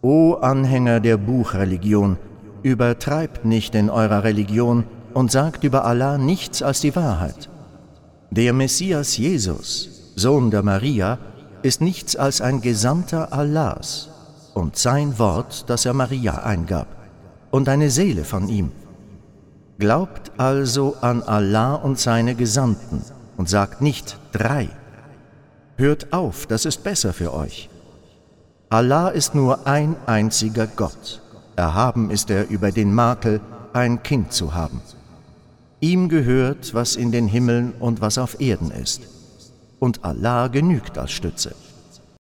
O Anhänger der Buchreligion, übertreibt nicht in eurer Religion und sagt über Allah nichts als die Wahrheit. Der Messias Jesus, Sohn der Maria, ist nichts als ein Gesandter Allahs und sein Wort, das er Maria eingab, und eine Seele von ihm. Glaubt also an Allah und seine Gesandten und sagt nicht 3. Hört auf, das ist besser für euch. Allah ist nur ein einziger Gott. Erhaben ist er über den Makel, ein Kind zu haben. Ihm gehört, was in den Himmeln und was auf Erden ist. Und Allah genügt als Stütze.